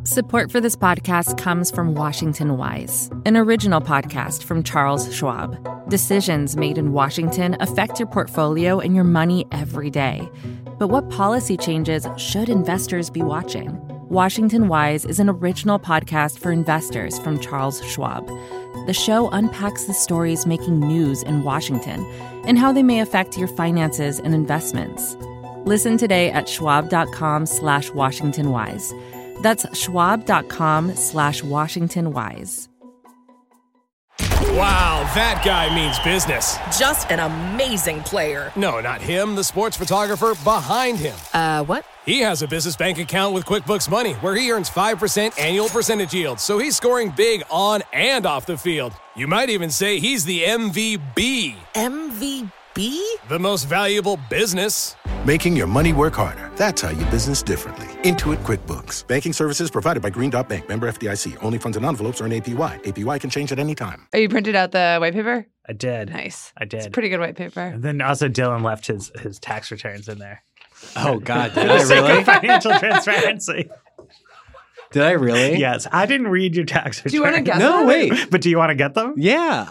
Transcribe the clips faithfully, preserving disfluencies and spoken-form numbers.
Support for this podcast comes from Washington Wise, an original podcast from Charles Schwab. Decisions made in Washington affect your portfolio and your money every day. But what policy changes should investors be watching? Washington Wise is an original podcast for investors from Charles Schwab. The show unpacks the stories making news in Washington and how they may affect your finances and investments. Listen today at schwab.com slash Washington Wise. That's schwab.com slash Washington Wise. Wow, that guy means business. Just an amazing player. No, not him, the sports photographer behind him. Uh, what? He has a business bank account with QuickBooks Money where he earns five percent annual percentage yield, so he's scoring big on and off the field. You might even say he's the M V B. M V B? The most valuable business. Making your money work harder. That's how you business differently. Intuit QuickBooks. Banking services provided by Green Dot Bank. Member F D I C. Only funds and envelopes earn A P Y. A P Y can change at any time. Oh, you printed out the white paper? I did. Nice. I did. It's a pretty good white paper. And then also Dylan left his, his tax returns in there. Oh, God. Did I really? Financial transparency. Did I really? Yes. I didn't read your tax returns. Do you want to get No, them? wait. But do you want to get them? Yeah.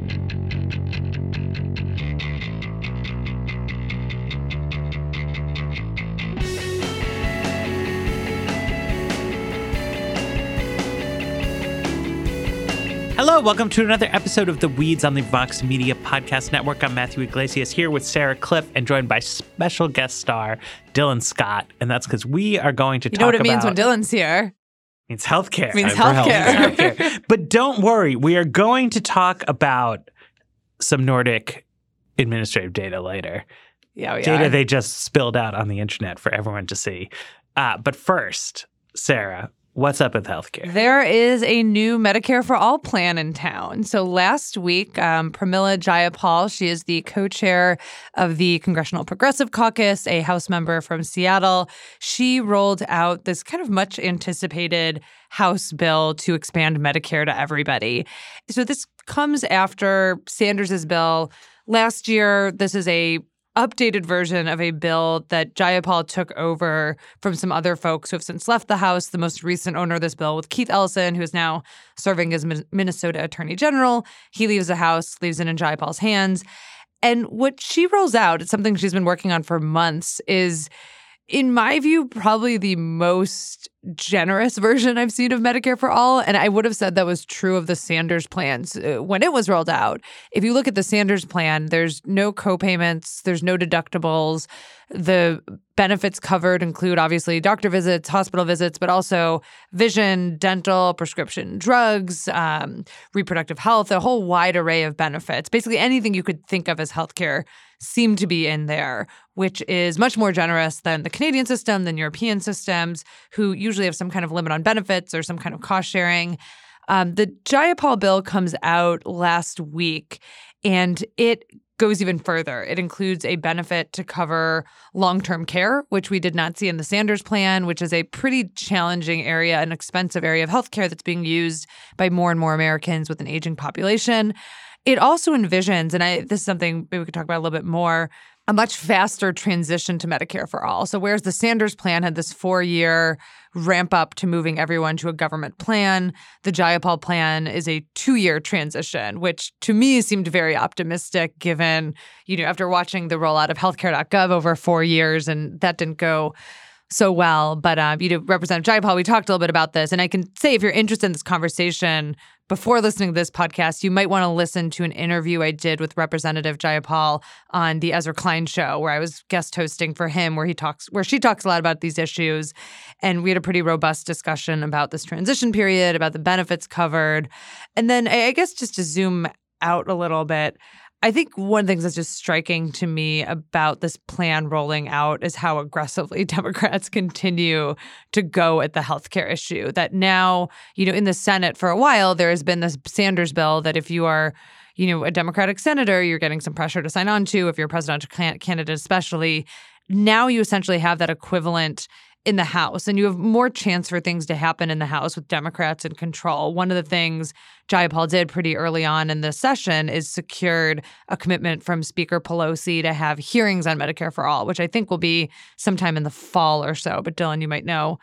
Hello, welcome to another episode of The Weeds on the Vox Media Podcast Network. I'm Matthew Iglesias here with Sarah Cliff and joined by special guest star Dylan Scott. And that's because we are going to You talk know what it about... means when Dylan's here? It means healthcare. It means Time for healthcare. Healthcare. But don't worry, we are going to talk about some Nordic administrative data later. Yeah, we Data are. they just spilled out on the internet for everyone to see. Uh, but first, Sarah, what's up with healthcare? There is a new Medicare for All plan in town. So last week, um, Pramila Jayapal, she is the co-chair of the Congressional Progressive Caucus, a House member from Seattle. She rolled out this kind of much anticipated House bill to expand Medicare to everybody. So this comes after Sanders's bill. Last year, this is a updated version of a bill that Jayapal took over from some other folks who have since left the House. The most recent owner of this bill with Keith Ellison, who is now serving as Minnesota Attorney General. He leaves the House, leaves it in Jayapal's hands. And what she rolls out, it's something she's been working on for months, is, in my view, probably the most generous version I've seen of Medicare for All. And I would have said that was true of the Sanders plans uh, when it was rolled out. If you look at the Sanders plan, there's no co-payments, there's no deductibles. The benefits covered include, obviously, doctor visits, hospital visits, but also vision, dental, prescription drugs, um, reproductive health, a whole wide array of benefits. Basically, anything you could think of as healthcare seem to be in there, which is much more generous than the Canadian system, than European systems, who usually have some kind of limit on benefits or some kind of cost sharing. Um, the Jayapal bill comes out last week, and it goes even further. It includes a benefit to cover long-term care, which we did not see in the Sanders plan, which is a pretty challenging area, an expensive area of healthcare that's being used by more and more Americans with an aging population. It also envisions, and I, this is something maybe we could talk about a little bit more, a much faster transition to Medicare for All. So whereas the Sanders plan had this four-year ramp up to moving everyone to a government plan, the Jayapal plan is a two-year transition, which to me seemed very optimistic given, you know, after watching the rollout of healthcare dot gov over four years, and that didn't go so well. But, uh, you know, Representative Jayapal, we talked a little bit about this. And I can say if you're interested in this conversation, before listening to this podcast, you might want to listen to an interview I did with Representative Jayapal on the Ezra Klein show, where I was guest hosting for him, where he talks, where she talks a lot about these issues. And we had a pretty robust discussion about this transition period, about the benefits covered. And then I guess just to zoom out a little bit, I think one of the things that's just striking to me about this plan rolling out is how aggressively Democrats continue to go at the healthcare issue. That now, you know, in the Senate for a while, there has been this Sanders bill that if you are, you know, a Democratic senator, you're getting some pressure to sign on to, if you're a presidential candidate especially. Now you essentially have that equivalent in the House, and you have more chance for things to happen in the House with Democrats in control. One of the things Jayapal did pretty early on in this session is secured a commitment from Speaker Pelosi to have hearings on Medicare for All, which I think will be sometime in the fall or so. But Dylan, you might know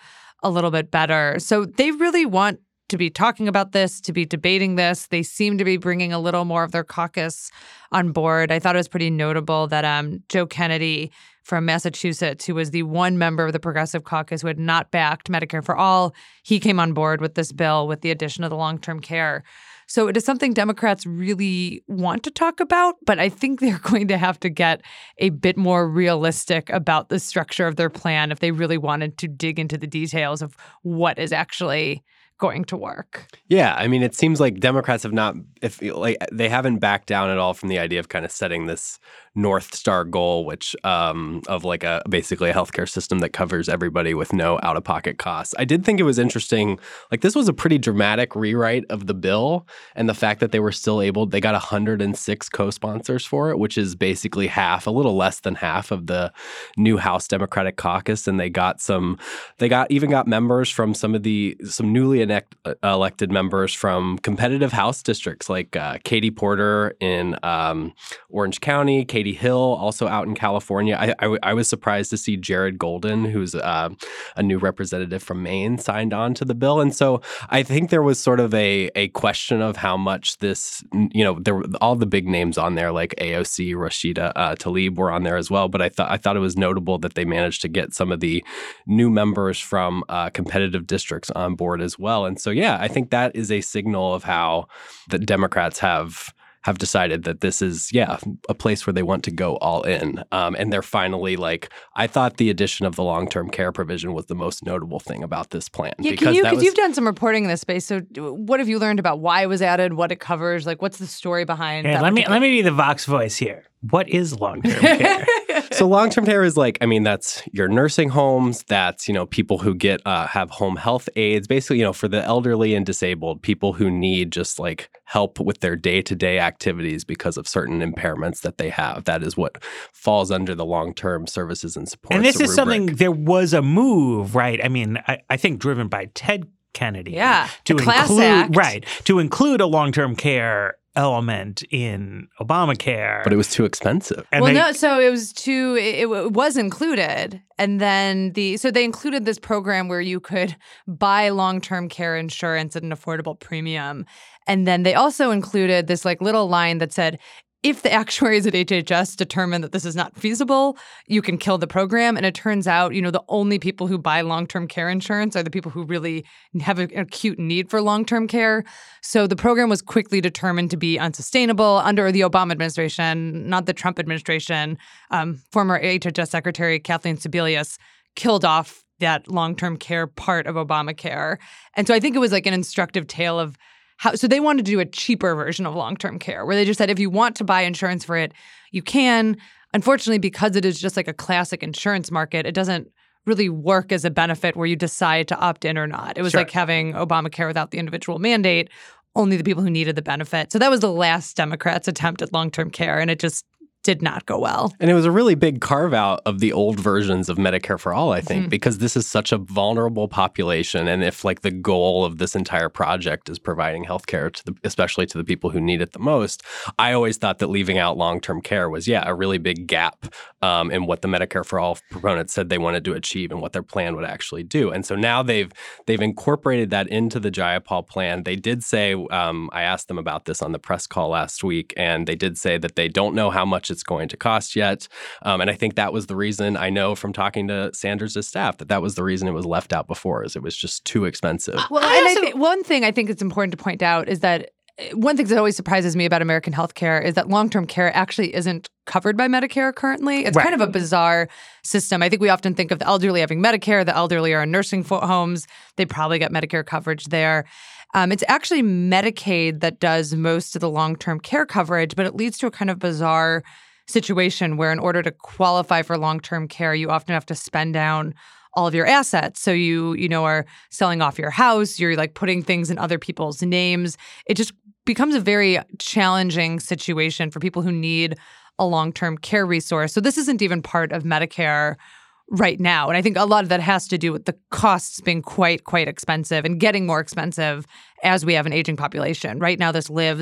a little bit better. So they really want to be talking about this, to be debating this. They seem to be bringing a little more of their caucus on board. I thought it was pretty notable that um, Joe Kennedy from Massachusetts, who was the one member of the Progressive Caucus who had not backed Medicare for All, he came on board with this bill with the addition of the long-term care. So it is something Democrats really want to talk about, but I think they're going to have to get a bit more realistic about the structure of their plan if they really wanted to dig into the details of what is actually going to work. Yeah, I mean, it seems like Democrats have not, if like they haven't backed down at all from the idea of kind of setting this North Star goal, which um, of like a basically a healthcare system that covers everybody with no out-of-pocket costs. I did think it was interesting. Like this was a pretty dramatic rewrite of the bill, and the fact that they were still able, they got one hundred six co-sponsors for it, which is basically half, a little less than half of the new House Democratic Caucus, and they got some, they got even got members from some of the some newly elect, uh, elected members from competitive House districts like uh, Katie Porter in um, Orange County, Katie Hill, also out in California. I, I, I was surprised to see Jared Golden, who's uh, a new representative from Maine, signed on to the bill. And so I think there was sort of a a question of how much this, you know, there were all the big names on there like A O C, Rashida uh, Tlaib were on there as well. But I thought I thought it was notable that they managed to get some of the new members from uh, competitive districts on board as well. And so, yeah, I think that is a signal of how the Democrats have have decided that this is, yeah, a place where they want to go all in. Um, and they're finally like, I thought the addition of the long-term care provision was the most notable thing about this plan. Yeah, because can you, that because was, you've done some reporting in this space. So what have you learned about why it was added, what it covers? Like, what's the story behind yeah, that? Let me, particular- let me be the Vox voice here. What is long-term care? So long-term care is like, I mean, that's your nursing homes. That's, you know, people who get, uh, have home health aides, basically, you know, for the elderly and disabled, people who need just like help with their day-to-day activities because of certain impairments that they have. That is what falls under the long-term services and supports. And this is rubric. something, there was a move, right? I mean, I, I think driven by Ted Kennedy. Yeah, to the Class include, Act. Right, to include a long-term care element in Obamacare. But it was too expensive. And well, they, no, so it was too, it, it was included. And then the, so they included this program where you could buy long-term care insurance at an affordable premium. And then they also included this like little line that said, if the actuaries at H H S determine that this is not feasible, you can kill the program. And it turns out, you know, the only people who buy long-term care insurance are the people who really have an acute need for long-term care. So the program was quickly determined to be unsustainable under the Obama administration, not the Trump administration. Um, former H H S Secretary Kathleen Sebelius killed off that long-term care part of Obamacare. And so I think it was like an instructive tale of How, so they wanted to do a cheaper version of long-term care where they just said, if you want to buy insurance for it, you can. Unfortunately, because it is just like a classic insurance market, it doesn't really work as a benefit where you decide to opt in or not. It was Sure. like having Obamacare without the individual mandate, only the people who needed the benefit. So that was the last Democrats' attempt at long-term care, and it just did not go well. And it was a really big carve out of the old versions of Medicare for All, I think, mm-hmm. because this is such a vulnerable population. And if like the goal of this entire project is providing healthcare to the, especially to the people who need it the most, I always thought that leaving out long-term care was, yeah, a really big gap um, in what the Medicare for All proponents said they wanted to achieve and what their plan would actually do. And so now they've they've incorporated that into the Jayapal plan. They did say, um, I asked them about this on the press call last week, and they did say that they don't know how much it's going to cost yet. Um, and I think that was the reason, I know from talking to Sanders' staff, that that was the reason it was left out before, is it was just too expensive. Well, I and also, I think one thing I think it's important to point out is that one thing that always surprises me about American healthcare is that long-term care actually isn't covered by Medicare currently. It's right. kind of a bizarre system. I think we often think of the elderly having Medicare. The elderly are in nursing homes. They probably get Medicare coverage there. Um, it's actually Medicaid that does most of the long-term care coverage, but it leads to a kind of bizarre situation where in order to qualify for long-term care, you often have to spend down all of your assets. So you, you know, are selling off your house, you're like putting things in other people's names. It just becomes a very challenging situation for people who need a long-term care resource. So this isn't even part of Medicare right now. And I think a lot of that has to do with the costs being quite, quite expensive and getting more expensive as we have an aging population. Right now, this lives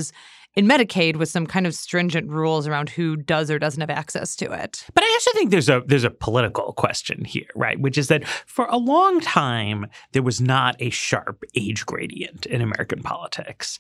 in Medicaid with some kind of stringent rules around who does or doesn't have access to it. But I also think there's a there's a political question here, right? Which is that for a long time, there was not a sharp age gradient in American politics.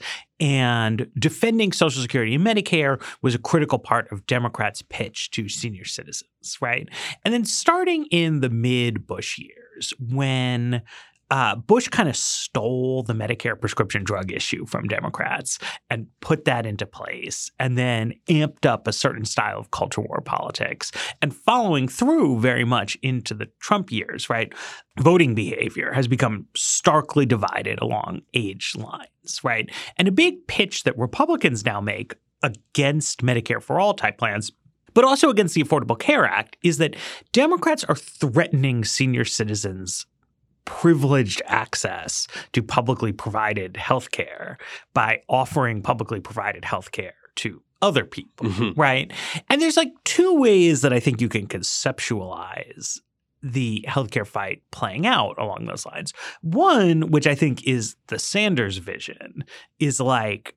And defending Social Security and Medicare was a critical part of Democrats' pitch to senior citizens, right? And then starting in the mid-Bush years, when Uh, Bush kind of stole the Medicare prescription drug issue from Democrats and put that into place, and then amped up a certain style of culture war politics. And following through very much into the Trump years, right, voting behavior has become starkly divided along age lines, right? And a big pitch that Republicans now make against Medicare for All type plans, but also against the Affordable Care Act, is that Democrats are threatening senior citizens privileged access to publicly provided health care by offering publicly provided health care to other people, mm-hmm. right? And there's like two ways that I think you can conceptualize the healthcare fight playing out along those lines. One, which I think is the Sanders vision, is like,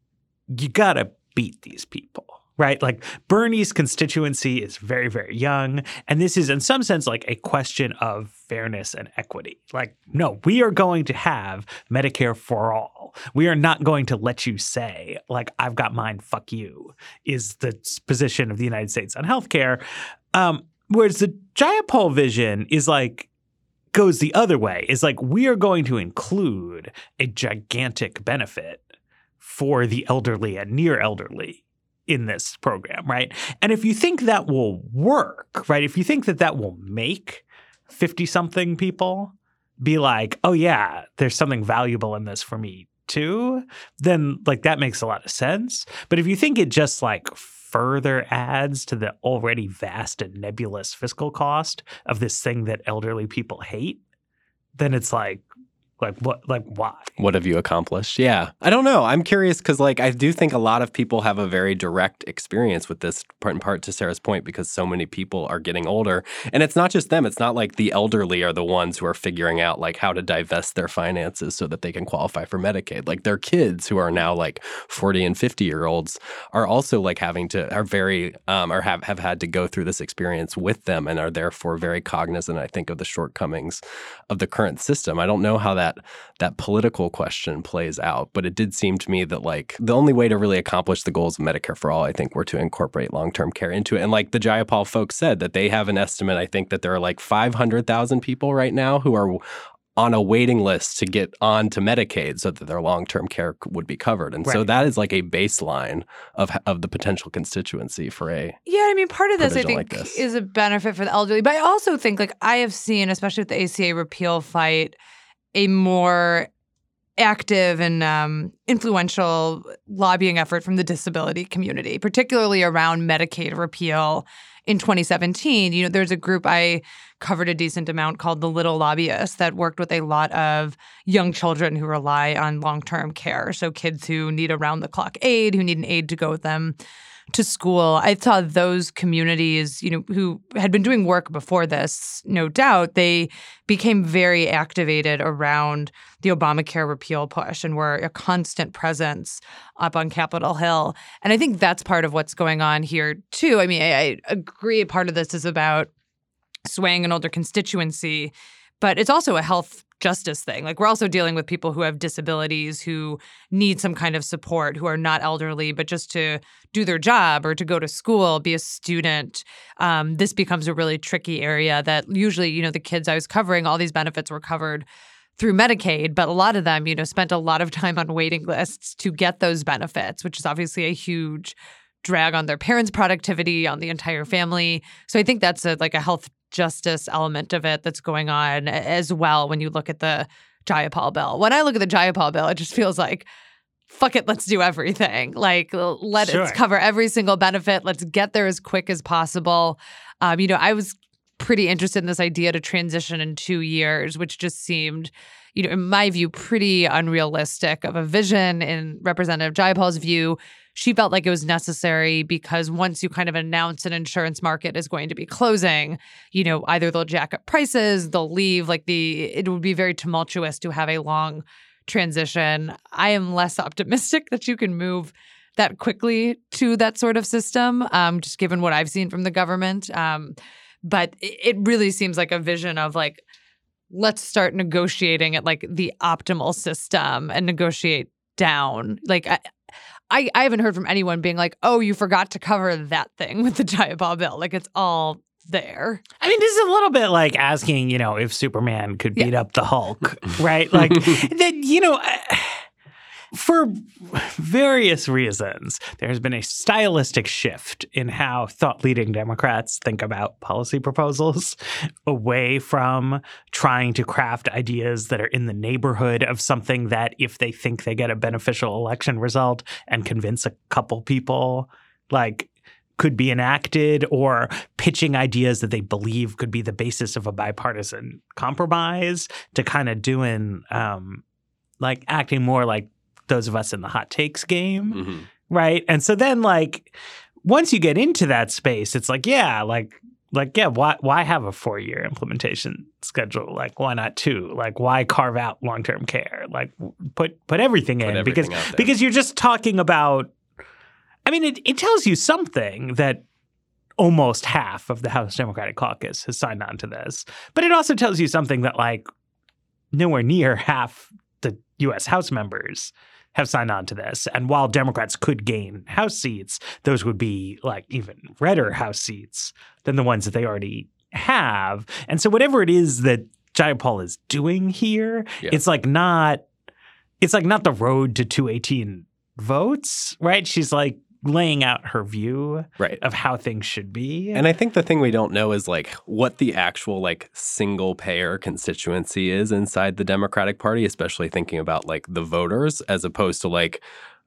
you gotta beat these people. Right? Like Bernie's constituency is very, very young. And this is in some sense like a question of fairness and equity. Like, no, we are going to have Medicare for all. We are not going to let you say, like, I've got mine, fuck you, is the position of the United States on healthcare. Um, whereas the Jayapal vision is like, goes the other way, is like, we are going to include a gigantic benefit for the elderly and near elderly in this program, right? And if you think that will work, right, if you think that that will make fifty-something people be like, oh, yeah, there's something valuable in this for me too, then like that makes a lot of sense. But if you think it just like further adds to the already vast and nebulous fiscal cost of this thing that elderly people hate, then it's like, Like what? Like why? What have you accomplished? Yeah, I don't know. I'm curious because, like, I do think a lot of people have a very direct experience with this. Part in part to Sarah's point, because so many people are getting older, and it's not just them. It's not like the elderly are the ones who are figuring out like how to divest their finances so that they can qualify for Medicaid. Like their kids who are now like forty and fifty year olds are also like having to are very um, or have have had to go through this experience with them and are therefore very cognizant, I think, of the shortcomings of the current system. I don't know how that. That, that political question plays out. But it did seem to me that like the only way to really accomplish the goals of Medicare for All, I think, were to incorporate long-term care into it. And like the Jayapal folks said, that they have an estimate, I think, that there are like five hundred thousand people right now who are on a waiting list to get on to Medicaid so that their long-term care would be covered. And right. so that is like a baseline of of the potential constituency for a Yeah, I mean, part of this, I think, like this. is a benefit for the elderly. But I also think, like, I have seen, especially with the A C A repeal fight, a more active and um, influential lobbying effort from the disability community, particularly around Medicaid repeal in twenty seventeen. You know, there's a group I covered a decent amount called the Little Lobbyists that worked with a lot of young children who rely on long-term care. So kids who need around-the-clock aid, who need an aide to go with them to school. I saw those communities, you know, who had been doing work before this, no doubt, they became very activated around the Obamacare repeal push and were a constant presence up on Capitol Hill. And I think that's part of what's going on here, too. I mean, I, I agree part of this is about swaying an older constituency, but it's also a health justice thing. Like, we're also dealing with people who have disabilities, who need some kind of support, who are not elderly, but just to do their job or to go to school, be a student. Um, this becomes a really tricky area that usually, you know, the kids I was covering, all these benefits were covered through Medicaid, but a lot of them, you know, spent a lot of time on waiting lists to get those benefits, which is obviously a huge drag on their parents' productivity, on the entire family. So I think that's a, like a health justice element of it that's going on as well when you look at the Jayapal bill. When I look at the Jayapal bill, it just feels like, fuck it, let's do everything. Like, let sure. it cover every single benefit. Let's get there as quick as possible. Um, you know, I was pretty interested in this idea to transition in two years, which just seemed, you know, in my view, pretty unrealistic of a vision. In Representative Jayapal's view, she felt like it was necessary because once you kind of announce an insurance market is going to be closing, you know, either they'll jack up prices, they'll leave, like the, it would be very tumultuous to have a long transition. I am less optimistic that you can move that quickly to that sort of system, um, just given what I've seen from the government. Um, but it, it really seems like a vision of like, let's start negotiating at like the optimal system and negotiate down. Like I, I, I haven't heard from anyone being like, oh, you forgot to cover that thing with the Jayapal bill. Like it's all there. I mean, this is a little bit like asking, you know, if Superman could beat yeah. up the Hulk, right? Like that, you know, for various reasons, there's been a stylistic shift in how thought-leading Democrats think about policy proposals, away from trying to craft ideas that are in the neighborhood of something that, if they think they get a beneficial election result and convince a couple people, like, could be enacted, or pitching ideas that they believe could be the basis of a bipartisan compromise, to kind of doing, um, like, acting more like those of us in the hot takes game, mm-hmm. right? And so then, like, once you get into that space, it's like, yeah, like, like, yeah, why, why have a four-year implementation schedule? Like, why not two? Like, why carve out long-term care? Like, put put everything put in everything because because you're just talking about. I mean, it, it tells you something that almost half of the House Democratic Caucus has signed on to this, but it also tells you something that, like, nowhere near half the U S House members have signed on to this. And while Democrats could gain House seats, those would be like even redder House seats than the ones that they already have. And so whatever it is that Jayapal is doing here, yeah. it's like not it's like not the road to two eighteen votes, right? She's like laying out her view right. of how things should be. And I think the thing we don't know is like what the actual like single payer constituency is inside the Democratic Party, especially thinking about like the voters, as opposed to like,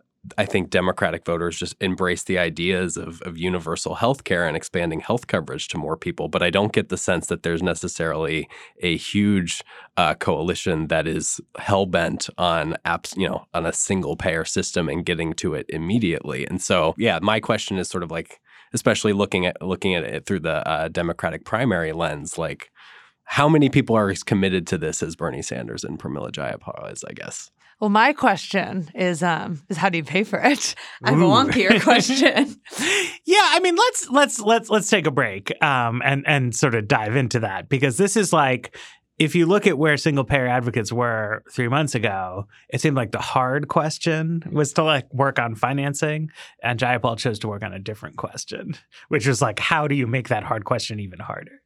I think Democratic voters just embrace the ideas of, of universal health care and expanding health coverage to more people. But I don't get the sense that there's necessarily a huge uh, coalition that is hell-bent on apps, you know, on a single payer system and getting to it immediately. And so, yeah, my question is sort of like, especially looking at looking at it through the uh, Democratic primary lens, like how many people are as committed to this as Bernie Sanders and Pramila Jayapal is, I guess. Well, my question is, um, is how do you pay for it? I have Ooh. a wonkier question. Yeah, I mean, let's let's let's let's take a break um, and and sort of dive into that, because this is like, if you look at where single payer advocates were three months ago, it seemed like the hard question was to like work on financing, and Jayapal chose to work on a different question, which was like, how do you make that hard question even harder?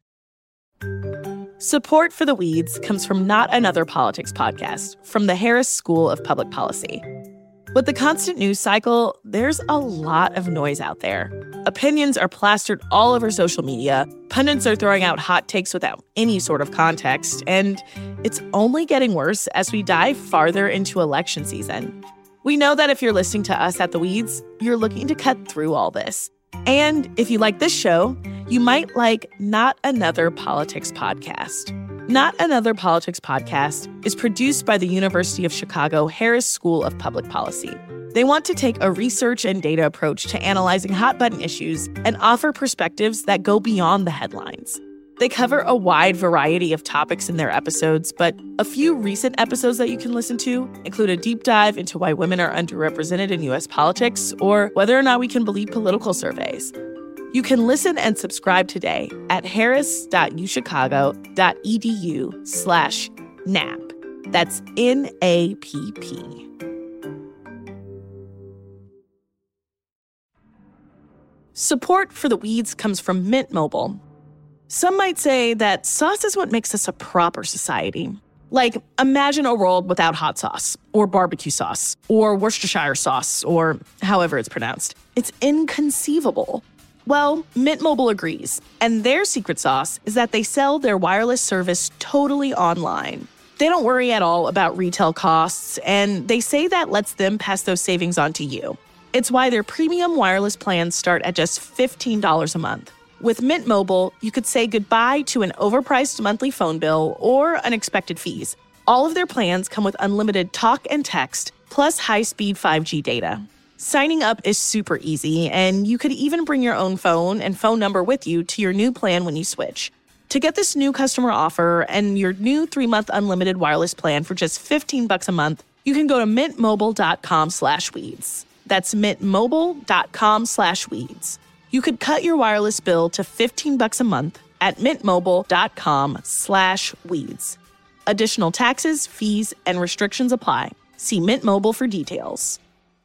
Support for The Weeds comes from Not Another Politics podcast from the Harris School of Public Policy. With the constant news cycle, there's a lot of noise out there. Opinions are plastered all over social media, pundits are throwing out hot takes without any sort of context, and it's only getting worse as we dive farther into election season. We know that if you're listening to us at The Weeds, you're looking to cut through all this. And if you like this show, you might like Not Another Politics podcast. Not Another Politics podcast is produced by the University of Chicago Harris School of Public Policy. They want to take a research and data approach to analyzing hot-button issues and offer perspectives that go beyond the headlines. They cover a wide variety of topics in their episodes, but a few recent episodes that you can listen to include a deep dive into why women are underrepresented in U S politics, or whether or not we can believe political surveys. You can listen and subscribe today at harris.uchicago.edu slash NAP. That's N A P P. Support for The Weeds comes from Mint Mobile. Some might say that sauce is what makes us a proper society. Like, imagine a world without hot sauce, or barbecue sauce, or Worcestershire sauce, or however it's pronounced. It's inconceivable. Well, Mint Mobile agrees, and their secret sauce is that they sell their wireless service totally online. They don't worry at all about retail costs, and they say that lets them pass those savings on to you. It's why their premium wireless plans start at just fifteen dollars a month. With Mint Mobile, you could say goodbye to an overpriced monthly phone bill or unexpected fees. All of their plans come with unlimited talk and text, plus high-speed five G data. Signing up is super easy, and you could even bring your own phone and phone number with you to your new plan when you switch. To get this new customer offer and your new three-month unlimited wireless plan for just fifteen bucks a month, you can go to mintmobile.com slash weeds. That's mintmobile.com slash weeds. You could cut your wireless bill to fifteen bucks a month at mintmobile.com slash weeds. Additional taxes, fees, and restrictions apply. See Mint Mobile for details.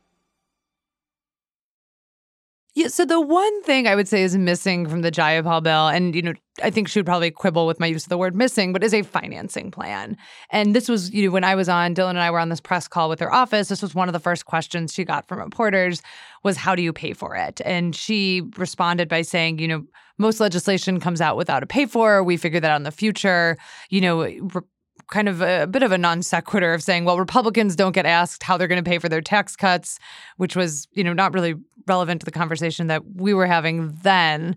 Yeah, so the one thing I would say is missing from the Jayapal bill, and you know, I think she would probably quibble with my use of the word missing, but is a financing plan. And this was, you know, when I was on, Dylan and I were on this press call with her office, this was one of the first questions she got from reporters was, how do you pay for it? And she responded by saying, you know, most legislation comes out without a pay for. We figure that out in the future. You know, re- kind of a, a bit of a non sequitur of saying, well, Republicans don't get asked how they're going to pay for their tax cuts, which was, you know, not really relevant to the conversation that we were having then.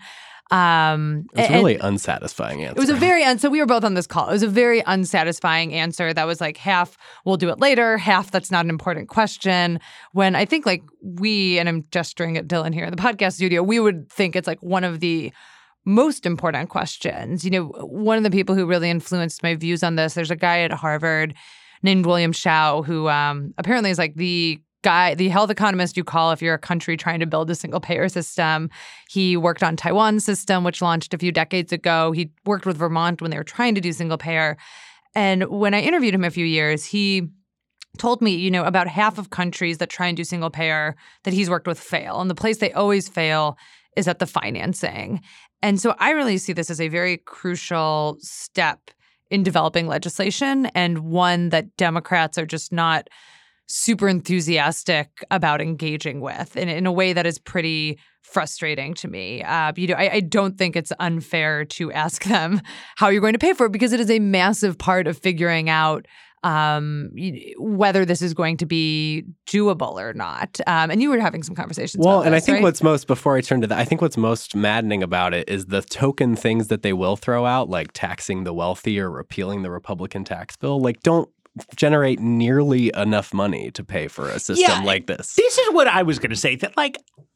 Um, it was a really unsatisfying answer. It was a very, and so we were both on this call. It was a very unsatisfying answer that was like half, we'll do it later, half, that's not an important question. When I think like we, and I'm gesturing at Dylan here in the podcast studio, we would think it's like one of the most important questions. You know, one of the people who really influenced my views on this, there's a guy at Harvard named William Shao who um, apparently is like the guy, the health economist you call if you're a country trying to build a single payer system. He worked on Taiwan's system, which launched a few decades ago. He worked with Vermont when they were trying to do single payer. And when I interviewed him a few years, he told me, you know, about half of countries that try and do single payer that he's worked with fail. And the place they always fail is at the financing. And so I really see this as a very crucial step in developing legislation, and one that Democrats are just not super enthusiastic about engaging with in, in a way that is pretty frustrating to me. Uh, you know, I, I don't think it's unfair to ask them how you're going to pay for it, because it is a massive part of figuring out um, whether this is going to be doable or not. Um, and you were having some conversations well, about and this, I think right? what's most, before I turn to that, I think what's most maddening about it is the token things that they will throw out, like taxing the wealthy or repealing the Republican tax bill, like don't generate nearly enough money to pay for a system Yeah, like this. This is what I was going to say, that like,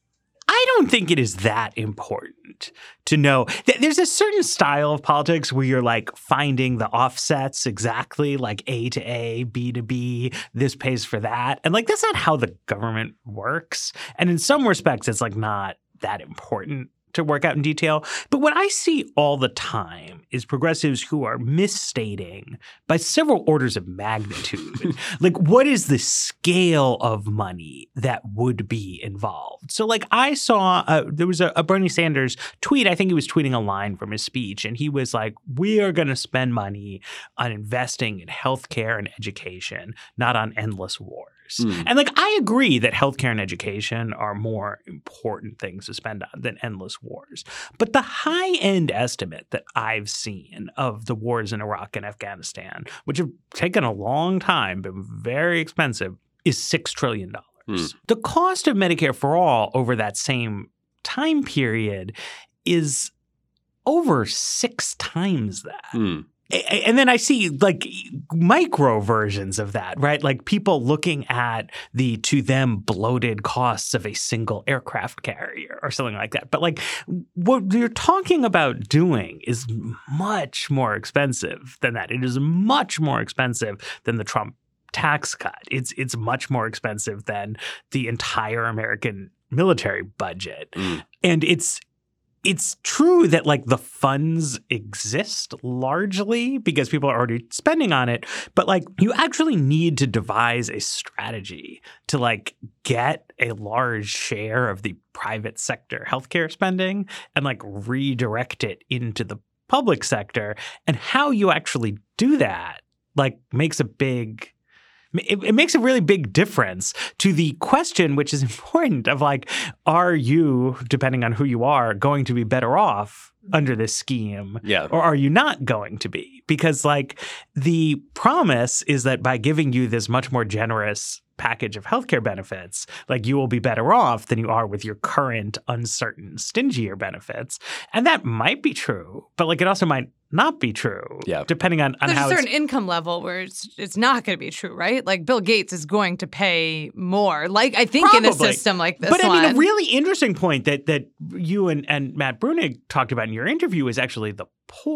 I don't think it is that important to know. There's a certain style of politics where you're like finding the offsets exactly, like A to A, B to B, this pays for that. And like, that's not how the government works. And in some respects, it's like not that important to work out in detail. But what I see all the time is progressives who are misstating by several orders of magnitude, like what is the scale of money that would be involved? So like I saw, uh, there was a, a Bernie Sanders tweet, I think he was tweeting a line from his speech, and he was like, we are going to spend money on investing in healthcare and education, not on endless wars. Mm. And like, I agree that healthcare and education are more important things to spend on than endless wars. But the high end estimate that I've seen of the wars in Iraq and Afghanistan, which have taken a long time, been very expensive, is six trillion dollars. Mm. The cost of Medicare for All over that same time period is over six times that. Mm. And then I see like micro versions of that, right? Like people looking at the, to them, bloated costs of a single aircraft carrier or something like that. But like what you're talking about doing is much more expensive than that. It is much more expensive than the Trump tax cut. It's it's much more expensive than the entire American military budget. Mm. And it's It's true that like the funds exist largely because people are already spending on it, but like you actually need to devise a strategy to like get a large share of the private sector healthcare spending and like redirect it into the public sector. And how you actually do that like makes a big It, it makes a really big difference to the question, which is important, of like, are you, depending on who you are, going to be better off under this scheme? Yeah. Or are you not going to be? Because like the promise is that by giving you this much more generous package of healthcare benefits, like you will be better off than you are with your current uncertain, stingier benefits. And that might be true, but like it also might not be true, yeah. depending on, on There's how a certain it's... income level where it's it's not going to be true, right? Like Bill Gates is going to pay more, like I think Probably. in a system like this But one. I mean, a really interesting point that that you and, and Matt Brunig talked about in your interview is actually the poor.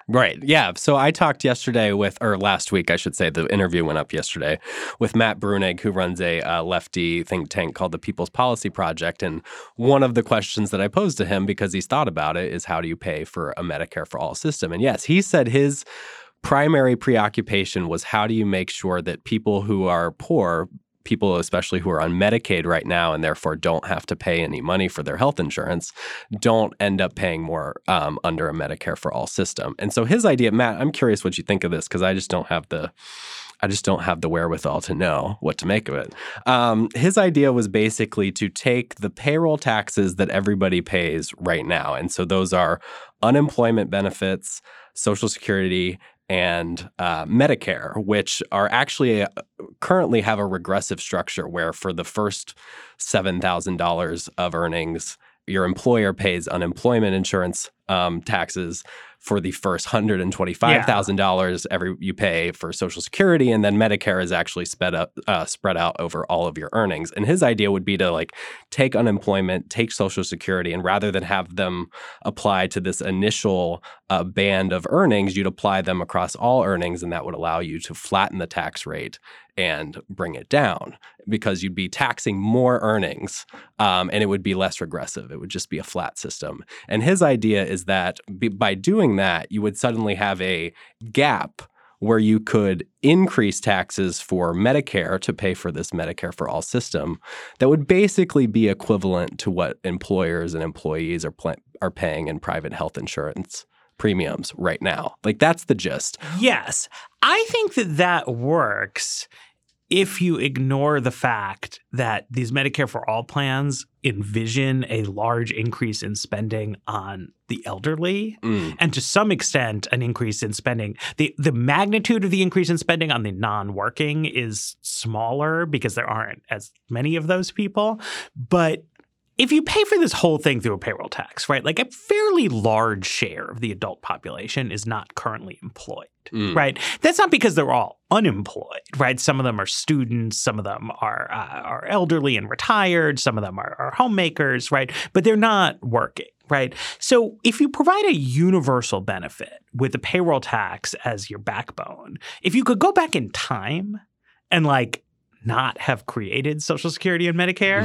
Right. Yeah. So I talked yesterday with, or last week, I should say, the interview went up yesterday with Matt Bruenig, who runs a uh, lefty think tank called the People's Policy Project. And one of the questions that I posed to him, because he's thought about it, is how do you pay for a Medicare for All system? And yes, he said his primary preoccupation was how do you make sure that people who are poor, people especially who are on Medicaid right now and therefore don't have to pay any money for their health insurance, don't end up paying more um, under a Medicare for All system. And so his idea, Matt, I'm curious what you think of this because I just don't have the I just don't have the wherewithal to know what to make of it. Um, his idea was basically to take the payroll taxes that everybody pays right now. And so those are unemployment benefits, Social Security, and uh, Medicare, which are actually uh, currently have a regressive structure where for the first seven thousand dollars of earnings, your employer pays unemployment insurance um, taxes. For the first one hundred twenty-five thousand dollars yeah. every you pay for Social Security, and then Medicare is actually sped up, uh, spread out over all of your earnings. And his idea would be to like take unemployment, take Social Security, and rather than have them apply to this initial uh, band of earnings, you'd apply them across all earnings, and that would allow you to flatten the tax rate and bring it down because you'd be taxing more earnings um, and it would be less regressive. It would just be a flat system. And his idea is that be, by doing that, you would suddenly have a gap where you could increase taxes for Medicare to pay for this Medicare for All system that would basically be equivalent to what employers and employees are pl- are paying in private health insurance premiums right now. Like that's the gist. Yes. I think that that works if you ignore the fact that these Medicare for All plans envision a large increase in spending on the elderly mm. and to some extent an increase in spending. The, the magnitude of the increase in spending on the non-working is smaller because there aren't as many of those people. But if you pay for this whole thing through a payroll tax, right, like a fairly large share of the adult population is not currently employed, mm. right? That's not because they're all unemployed, right? Some of them are students, some of them are uh, are elderly and retired, some of them are, are homemakers, right? But they're not working, right? So if you provide a universal benefit with the payroll tax as your backbone, if you could go back in time and like not have created Social Security and Medicare,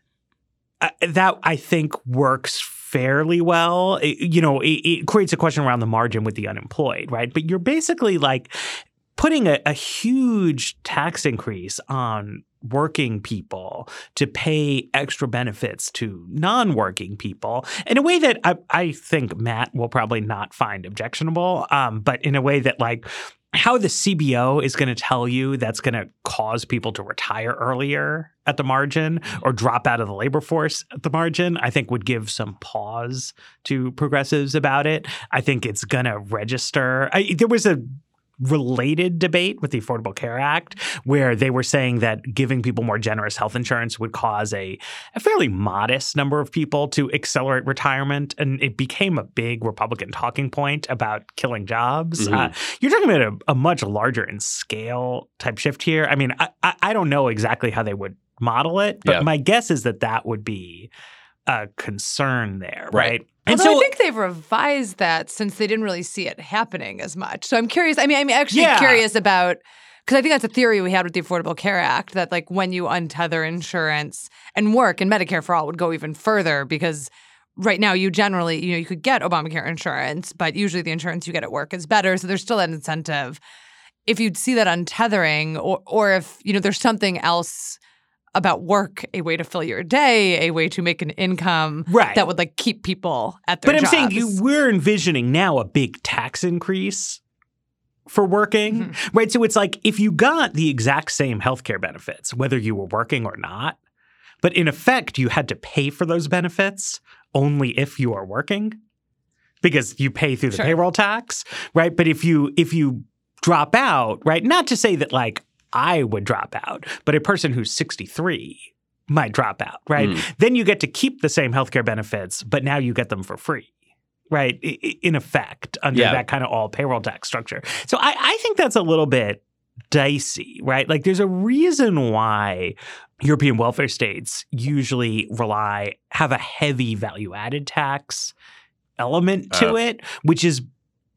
Uh, that, I think, works fairly well. It, you know, it, it creates a question around the margin with the unemployed, right? But you're basically like putting a, a huge tax increase on working people to pay extra benefits to non-working people in a way that I, I think Matt will probably not find objectionable, um, but in a way that like how the C B O is going to tell you that's going to cause people to retire earlier at the margin or drop out of the labor force at the margin, I think would give some pause to progressives about it. I think it's going to register. I, there was a related debate with the Affordable Care Act where they were saying that giving people more generous health insurance would cause a, a fairly modest number of people to accelerate retirement. And it became a big Republican talking point about killing jobs. Mm-hmm. Uh, you're talking about a, a much larger in scale type shift here. I mean, I, I, I don't know exactly how they would model it, but yeah. my guess is that that would be a concern there, right? right? And Although so I think they've revised that since they didn't really see it happening as much. So I'm curious. I mean, I'm actually yeah. curious about because I think that's a theory we had with the Affordable Care Act that like when you untether insurance and work and Medicare for All would go even further because right now you generally, you know, you could get Obamacare insurance, but usually the insurance you get at work is better. So there's still that incentive. If you'd see that untethering or or if, you know, there's something else about work, a way to fill your day, a way to make an income right. that would like keep people at their jobs. jobs. But I'm saying you, we're envisioning now a big tax increase for working, mm-hmm. right? So it's like if you got the exact same healthcare benefits, whether you were working or not, but in effect you had to pay for those benefits only if you are working because you pay through the sure. payroll tax, right? But if you if you drop out, right, not to say that like I would drop out, but a person who's sixty-three might drop out, right? Mm. Then you get to keep the same healthcare benefits, but now you get them for free, right? I, in effect, under yeah. that kind of all payroll tax structure. So I, I think that's a little bit dicey, right? Like there's a reason why European welfare states usually rely, have a heavy value-added tax element to uh. it, which is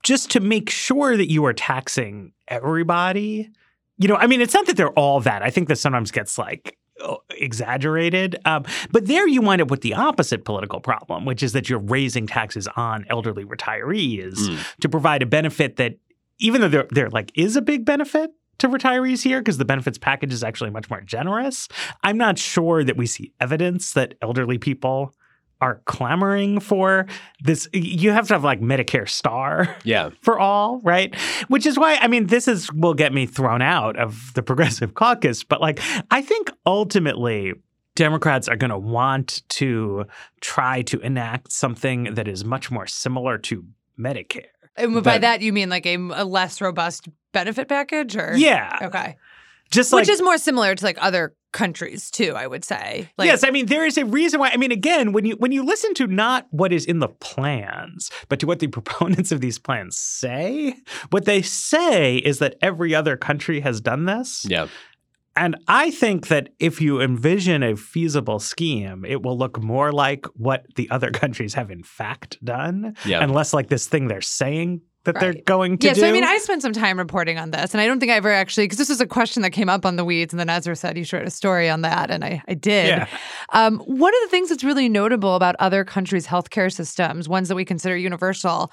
just to make sure that you are taxing everybody. You know, I mean, it's not that they're all that. I think that sometimes gets like exaggerated. Um, but there you wind up with the opposite political problem, which is that you're raising taxes on elderly retirees mm. to provide a benefit that, even though there, there like is a big benefit to retirees here because the benefits package is actually much more generous, I'm not sure that we see evidence that elderly people are clamoring for this. You have to have like Medicare Star yeah. for all, right? Which is why, I mean, this is will get me thrown out of the Progressive Caucus. But like, I think ultimately Democrats are going to want to try to enact something that is much more similar to Medicare. And by that, that you mean like a, a less robust benefit package? Or Yeah. Okay. Just Which like, is more similar to like other countries too, I would say. Like, yes, I mean, there is a reason why. I mean, again, when you when you listen to not what is in the plans, but to what the proponents of these plans say, what they say is that every other country has done this. Yeah. And I think that if you envision a feasible scheme, it will look more like what the other countries have in fact done, yeah. and less like this thing they're saying that right. they're going to yeah, do. Yeah, so I mean, I spent some time reporting on this, and I don't think I ever actually, because this was a question that came up on The Weeds, and then Ezra said you should write a story on that, and I, I did. Yeah. Um, one of the things that's really notable about other countries' healthcare systems, ones that we consider universal,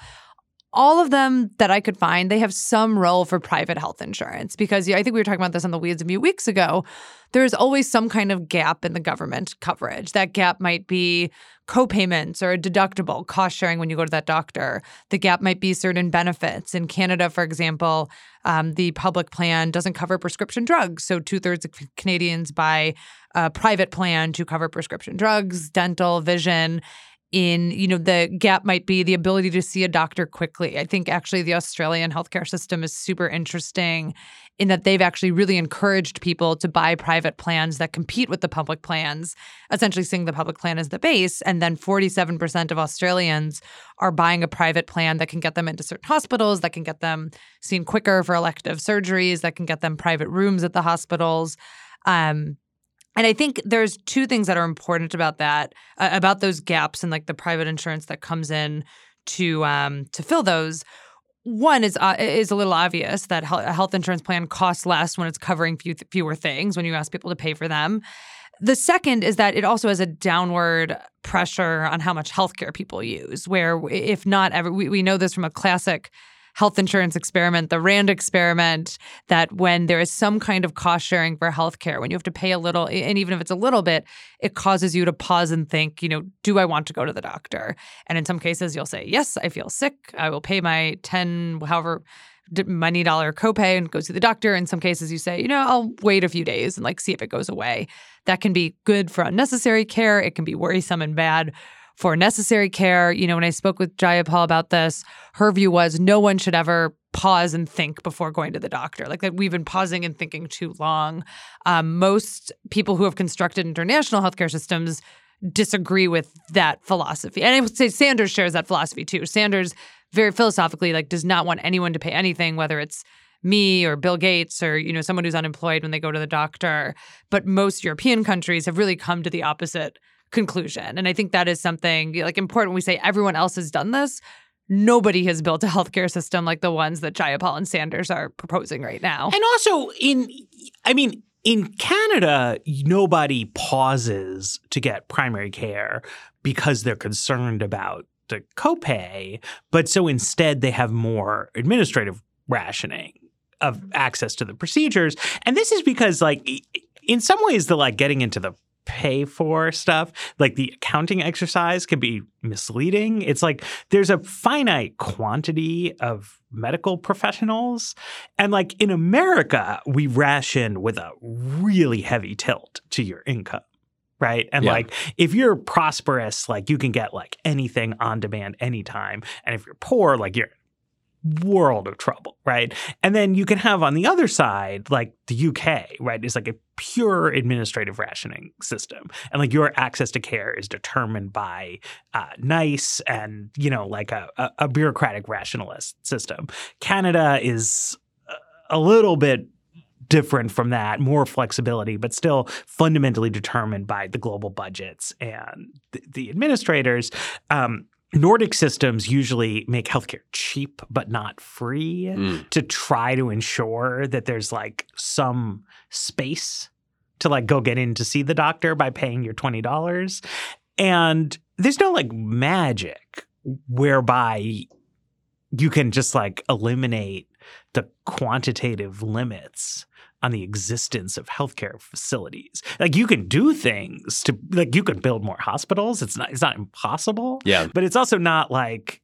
all of them that I could find, they have some role for private health insurance because yeah, I think we were talking about this on The Weeds a few weeks ago. There's always some kind of gap in the government coverage. That gap might be co-payments or a deductible, cost sharing when you go to that doctor. The gap might be certain benefits. In Canada, for example, um, the public plan doesn't cover prescription drugs. So two-thirds of Canadians buy a private plan to cover prescription drugs, dental, vision. In, you know, the gap might be the ability to see a doctor quickly. I think actually the Australian healthcare system is super interesting in that they've actually really encouraged people to buy private plans that compete with the public plans, essentially seeing the public plan as the base. And then forty-seven percent of Australians are buying a private plan that can get them into certain hospitals, that can get them seen quicker for elective surgeries, that can get them private rooms at the hospitals. Um, And I think there's two things that are important about that, uh, about those gaps and like the private insurance that comes in to um, to fill those. One is uh, is a little obvious that a health insurance plan costs less when it's covering few, fewer things when you ask people to pay for them. The second is that it also has a downward pressure on how much healthcare people use, where if not ever, we, we know this from a classic health insurance experiment, the RAND experiment, that when there is some kind of cost sharing for healthcare, when you have to pay a little, and even if it's a little bit, it causes you to pause and think, you know, do I want to go to the doctor? And in some cases, you'll say, yes, I feel sick. I will pay my ten, however, money dollar copay and go see the doctor. In some cases, you say, you know, I'll wait a few days and like see if it goes away. That can be good for unnecessary care. It can be worrisome and bad for necessary care. You know, when I spoke with Jayapal about this, her view was no one should ever pause and think before going to the doctor. Like that we've been pausing and thinking too long. Um, most people who have constructed international healthcare systems disagree with that philosophy. And I would say Sanders shares that philosophy too. Sanders very philosophically like does not want anyone to pay anything, whether it's me or Bill Gates or, you know, someone who's unemployed when they go to the doctor. But most European countries have really come to the opposite conclusion. And I think that is something like important. We say everyone else has done this. Nobody has built a healthcare system like the ones that Jayapal and Sanders are proposing right now. And also in, I mean, in Canada, nobody pauses to get primary care because they're concerned about the copay. But so instead they have more administrative rationing of access to the procedures. And this is because like in some ways the like getting into the pay for stuff, like the accounting exercise can be misleading. It's like there's a finite quantity of medical professionals. And like in America, we ration with a really heavy tilt to your income. Right. And yeah. like if you're prosperous, like you can get like anything on demand anytime. And if you're poor, like you're world of trouble, right? And then you can have on the other side, like the U K, right, is like a pure administrative rationing system. And like your access to care is determined by uh, NICE and, you know, like a, a, a bureaucratic rationalist system. Canada is a little bit different from that, more flexibility, but still fundamentally determined by the global budgets and the, the administrators. Um, Nordic systems usually make healthcare cheap but not free mm. to try to ensure that there's like some space to like go get in to see the doctor by paying your twenty dollars. And there's no like magic whereby you can just like eliminate the quantitative limits on the existence of healthcare facilities. Like you can do things to like you can build more hospitals. It's not it's not impossible. Yeah. But it's also not like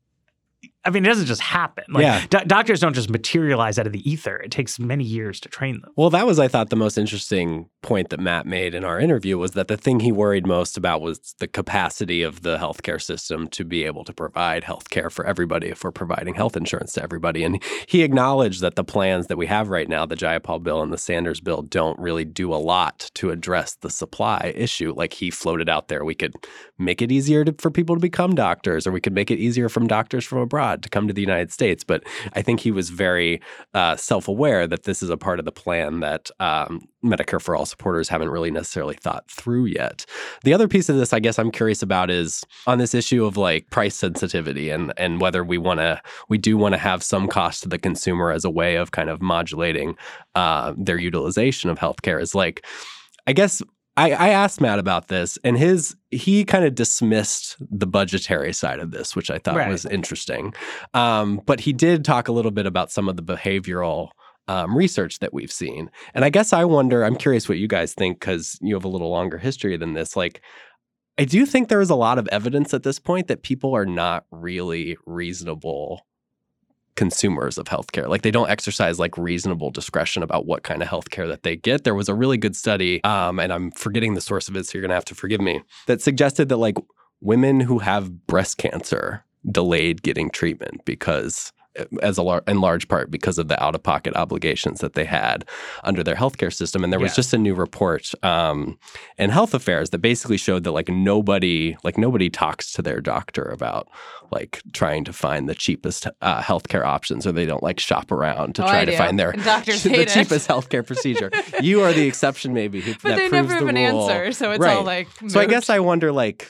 I mean, it doesn't just happen. Like, yeah. do- doctors don't just materialize out of the ether. It takes many years to train them. Well, that was, I thought, the most interesting point that Matt made in our interview was that the thing he worried most about was the capacity of the healthcare system to be able to provide healthcare for everybody if we're providing health insurance to everybody. And he acknowledged that the plans that we have right now, the Jayapal bill and the Sanders bill, don't really do a lot to address the supply issue. Like he floated out there, we could make it easier to, for people to become doctors, or we could make it easier from doctors from abroad to come to the United States. But I think he was very uh, self-aware that this is a part of the plan that um, Medicare for All supporters haven't really necessarily thought through yet. The other piece of this, I guess I'm curious about is on this issue of like price sensitivity and and whether we want to, we do want to have some cost to the consumer as a way of kind of modulating uh, their utilization of healthcare. Is like, I guess I, I asked Matt about this, and his he kind of dismissed the budgetary side of this, which I thought right. was interesting. Um, but he did talk a little bit about some of the behavioral um, research that we've seen. And I guess I wonder, I'm curious what you guys think, because you have a little longer history than this. Like, I do think there is a lot of evidence at this point that people are not really reasonable consumers of healthcare. Like they don't exercise like reasonable discretion about what kind of healthcare that they get. There was a really good study, um, and I'm forgetting the source of it, so you're gonna have to forgive me, that suggested that like women who have breast cancer delayed getting treatment because as a lar- in large part because of the out-of-pocket obligations that they had under their healthcare system. And there was yeah. just a new report um, in Health Affairs that basically showed that like nobody, like nobody talks to their doctor about like trying to find the cheapest uh, healthcare options, or they don't like shop around to oh, try I to do. find their Doctors the hate cheapest it. healthcare procedure. You are the exception, maybe. Who, but that they proves never the have an rule. answer, so it's right. all like moot. So I guess I wonder like,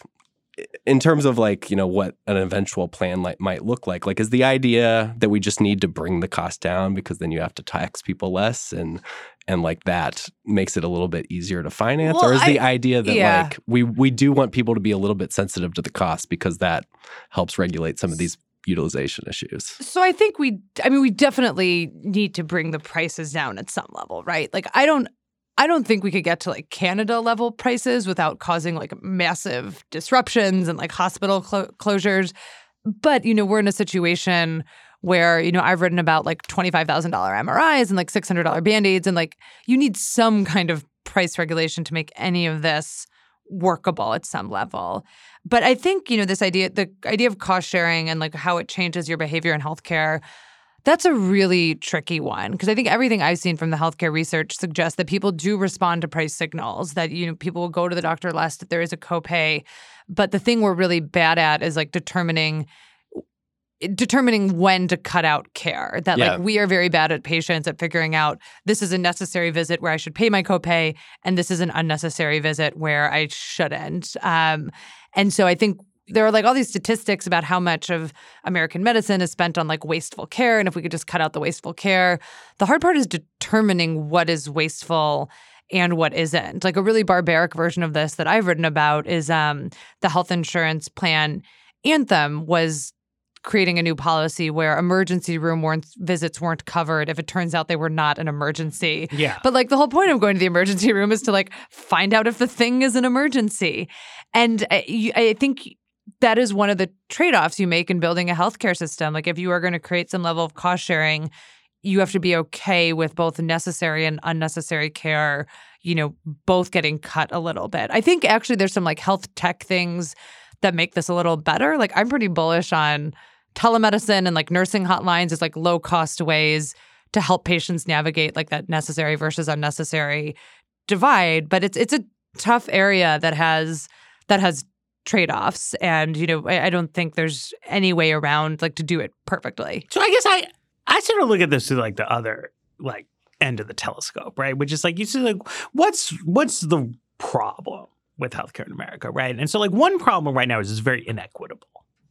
in terms of like, you know, what an eventual plan like, might look like, like is the idea that we just need to bring the cost down because then you have to tax people less and and like that makes it a little bit easier to finance? Well, or is I, the idea that yeah. like we we do want people to be a little bit sensitive to the cost because that helps regulate some of these utilization issues? So I think we, I mean, we definitely need to bring the prices down at some level, right? Like I don't, I don't think we could get to like Canada level prices without causing like massive disruptions and like hospital clo- closures. But, you know, we're in a situation where, you know, I've written about like twenty-five thousand dollars M R Is and like six hundred dollars Band-Aids, and like you need some kind of price regulation to make any of this workable at some level. But I think, you know, this idea, the idea of cost sharing and like how it changes your behavior in healthcare, that's a really tricky one, because I think everything I've seen from the healthcare research suggests that people do respond to price signals, that, you know, people will go to the doctor less if there is a copay. But the thing we're really bad at is like determining determining when to cut out care. That Yeah. like we are very bad at patients at figuring out this is a necessary visit where I should pay my copay, and this is an unnecessary visit where I shouldn't. Um, and so I think there are like all these statistics about how much of American medicine is spent on like wasteful care. And if we could just cut out the wasteful care, the hard part is determining what is wasteful and what isn't. Like a really barbaric version of this that I've written about is um, the health insurance plan Anthem was creating a new policy where emergency room weren't, visits weren't covered if it turns out they were not an emergency. Yeah. But like the whole point of going to the emergency room is to like find out if the thing is an emergency. And I, I think that is one of the trade-offs you make in building a healthcare system. Like if you are going to create some level of cost sharing, you have to be okay with both necessary and unnecessary care, you know, both getting cut a little bit. I think actually there's some like health tech things that make this a little better. Like I'm pretty bullish on telemedicine and like nursing hotlines as like low cost ways to help patients navigate like that necessary versus unnecessary divide. But it's it's a tough area that has that has trade-offs. And, you know, I, I don't think there's any way around like to do it perfectly. So I guess I I sort of look at this through like the other like end of the telescope, right? Which is like you see like what's what's the problem with healthcare in America, right? And so like one problem right now is it's very inequitable.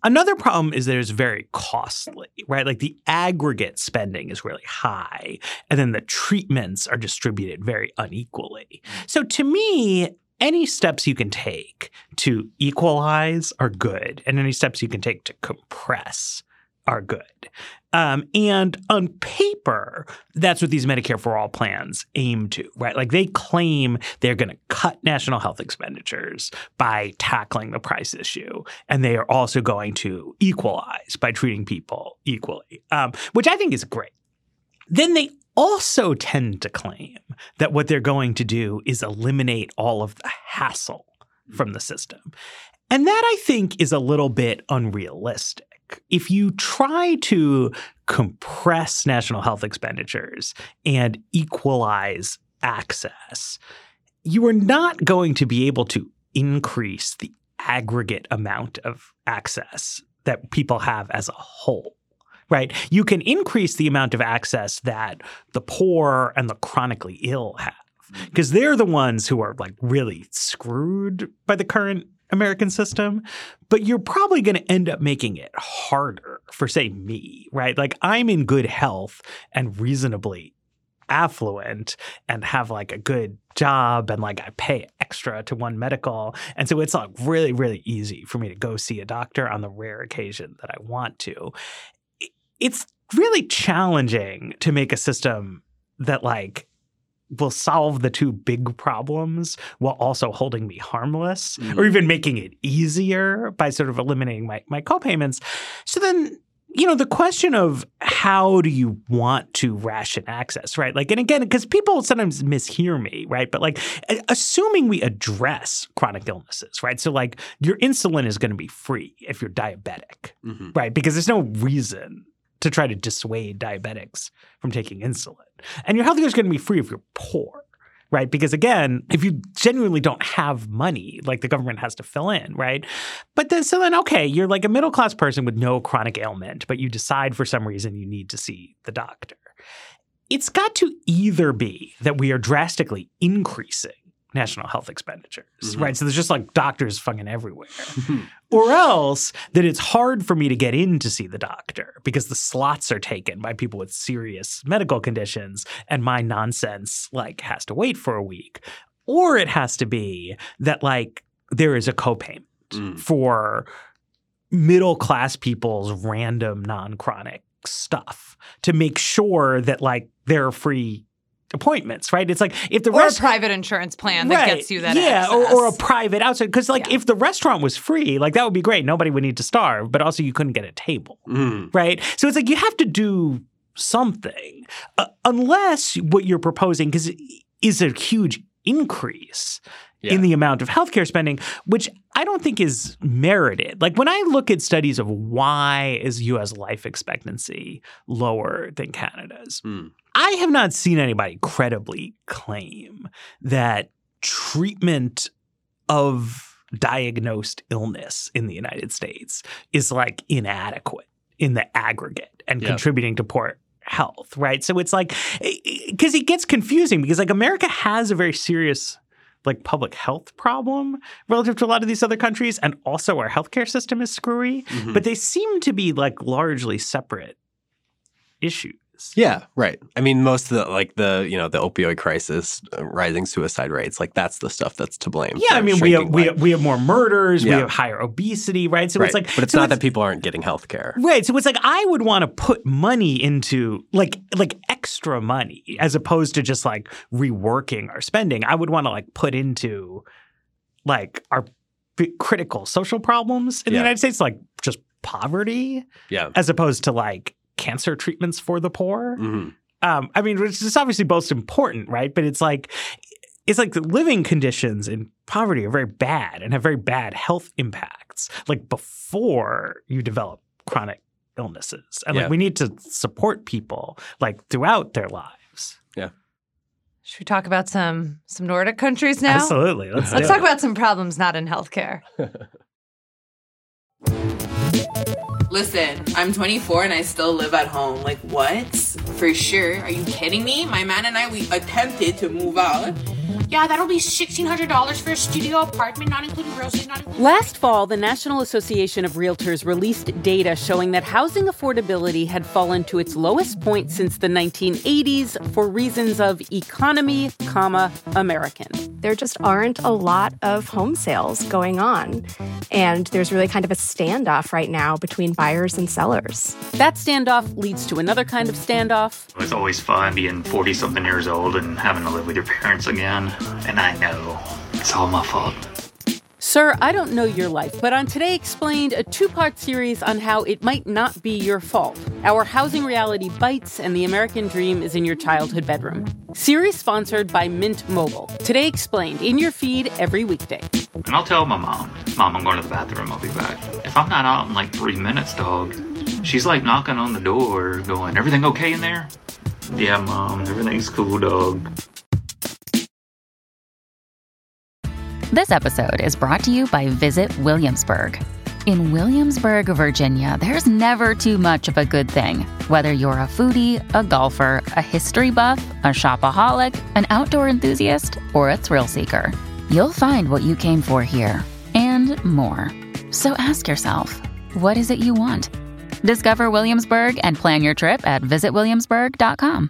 Another problem is that it's very costly, right? Like the aggregate spending is really high, and then the treatments are distributed very unequally. So to me, any steps you can take to equalize are good, and any steps you can take to compress are good. Um, and on paper, that's what these Medicare for All plans aim to, right? Like they claim they're going to cut national health expenditures by tackling the price issue. And they are also going to equalize by treating people equally, um, which I think is great. Then they also tend to claim that what they're going to do is eliminate all of the hassle from the system. And that, I think, is a little bit unrealistic. If you try to compress national health expenditures and equalize access, you are not going to be able to increase the aggregate amount of access that people have as a whole. Right? You can increase the amount of access that the poor and the chronically ill have, because they're the ones who are like really screwed by the current American system, but you're probably going to end up making it harder for, say, me, right? Like I'm in good health and reasonably affluent and have like a good job and like I pay extra to one medical. And so it's like really, really easy for me to go see a doctor on the rare occasion that I want to. It's really challenging to make a system that like will solve the two big problems while also holding me harmless mm. or even making it easier by sort of eliminating my, my co-payments. So then, you know, the question of how do you want to ration access, right? Like, and again, because people sometimes mishear me, right? But like, assuming we address chronic illnesses, right? So like your insulin is going to be free if you're diabetic, mm-hmm. right? Because there's no reason to try to dissuade diabetics from taking insulin. And your healthcare is going to be free if you're poor, right? Because again, if you genuinely don't have money, like the government has to fill in, right? But then, so then, okay, you're like a middle-class person with no chronic ailment, but you decide for some reason you need to see the doctor. It's got to either be that we are drastically increasing national health expenditures, mm-hmm. right? So there's just like doctors fucking everywhere. Or else that it's hard for me to get in to see the doctor because the slots are taken by people with serious medical conditions and my nonsense like has to wait for a week. Or it has to be that like there is a copayment mm. for middle class people's random non-chronic stuff to make sure that like they're free appointments, right? It's like if the or rest- a private insurance plan that right, gets you that yeah, access. or, or a private outside. Because like yeah. if the restaurant was free, like that would be great. Nobody would need to starve, but also you couldn't get a table, mm. right? So it's like you have to do something uh, unless what you're proposing because is a huge increase yeah. in the amount of healthcare spending, which I don't think is merited. Like when I look at studies of why is U S life expectancy lower than Canada's, mm. I have not seen anybody credibly claim that treatment of diagnosed illness in the United States is like inadequate in the aggregate and yep. contributing to poor health, right? So it's like, because it gets confusing because like America has a very serious like public health problem relative to a lot of these other countries. And also our healthcare system is screwy, mm-hmm. but they seem to be like largely separate issues. Yeah, right. I mean, most of the like the, you know, the opioid crisis, uh, rising suicide rates, like that's the stuff that's to blame. Yeah, I mean, we have, we have, we have more murders, yeah. we have higher obesity, right? So right. it's like But it's so not it's, that people aren't getting health care. Right. So it's like I would want to put money into like like extra money as opposed to just like reworking our spending. I would want to like put into like our critical social problems in yeah. the United States, like just poverty, yeah, as opposed to like cancer treatments for the poor. Mm-hmm. Um, I mean, it's just obviously both important, right? But it's like it's like the living conditions in poverty are very bad and have very bad health impacts, like before you develop chronic illnesses. And yeah. like we need to support people like throughout their lives. Yeah. Should we talk about some some Nordic countries now? Absolutely. Let's, Let's talk it. about some problems not in healthcare. Listen, I'm twenty-four and I still live at home. Like, what? For sure. Are you kidding me? My man and I, we attempted to move out. Yeah, that'll be sixteen hundred dollars for a studio apartment, not including groceries, not including... Last fall, the National Association of Realtors released data showing that housing affordability had fallen to its lowest point since the nineteen eighties for reasons of economy, comma, American. There just aren't a lot of home sales going on, and there's really kind of a standoff right now between buyers and sellers. That standoff leads to another kind of standoff. It's always fun being forty-something years old and having to live with your parents again. And I know it's all my fault. Sir, I don't know your life, but on Today Explained, a two-part series on how it might not be your fault. Our housing reality bites and the American dream is in your childhood bedroom. Series sponsored by Mint Mobile. Today Explained, in your feed every weekday. And I'll tell my mom, Mom, I'm going to the bathroom, I'll be back. If I'm not out in like three minutes, dog, she's like knocking on the door going, everything okay in there? Yeah, Mom, everything's cool, dog. This episode is brought to you by Visit Williamsburg. In Williamsburg, Virginia, there's never too much of a good thing. Whether you're a foodie, a golfer, a history buff, a shopaholic, an outdoor enthusiast, or a thrill seeker, you'll find what you came for here and more. So ask yourself, what is it you want? Discover Williamsburg and plan your trip at visit williamsburg dot com.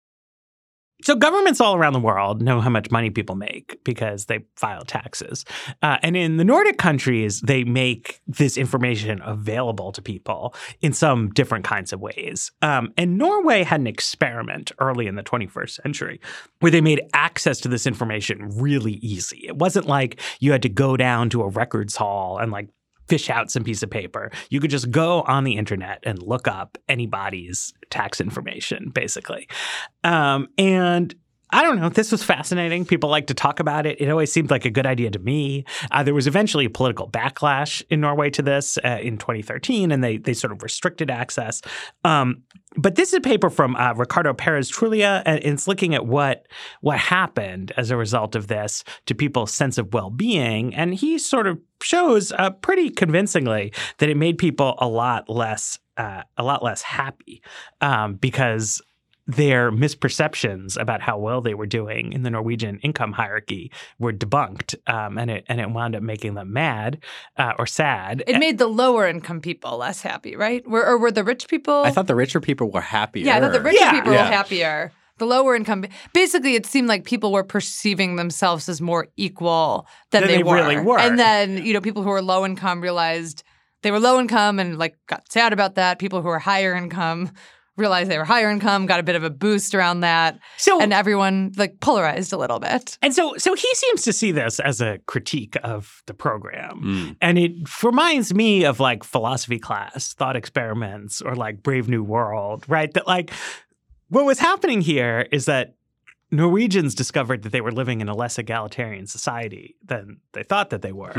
So governments all around the world know how much money people make because they file taxes. Uh, and in the Nordic countries, they make this information available to people in some different kinds of ways. Um, and Norway had an experiment early in the twenty-first century where they made access to this information really easy. It wasn't like you had to go down to a records hall and like fish out some piece of paper. You could just go on the internet and look up anybody's tax information, basically. Um, and I don't know. This was fascinating. People like to talk about it. It always seemed like a good idea to me. Uh, there was eventually a political backlash in Norway to this uh, in twenty thirteen, and they they sort of restricted access. Um, but this is a paper from uh, Ricardo Perez Trulia, and it's looking at what what happened as a result of this to people's sense of well-being. And he sort of shows uh, pretty convincingly that it made people a lot less uh, a lot less happy um, because their misperceptions about how well they were doing in the Norwegian income hierarchy were debunked, um, and it and it wound up making them mad uh, or sad. It made the lower income people less happy, right? Were, or were the rich people? I thought the richer people were happier. Yeah, I thought the richer Yeah. people Yeah. were happier. The lower income, basically, it seemed like people were perceiving themselves as more equal than, Than they, they were. really were. And then, you know, people who were low income realized they were low income and like got sad about that. People who were higher income realized they were higher income, got a bit of a boost around that. So, and everyone like polarized a little bit. And so so he seems to see this as a critique of the program. Mm. And it reminds me of like philosophy class, thought experiments, or like Brave New World, right? That like what was happening here is that Norwegians discovered that they were living in a less egalitarian society than they thought that they were.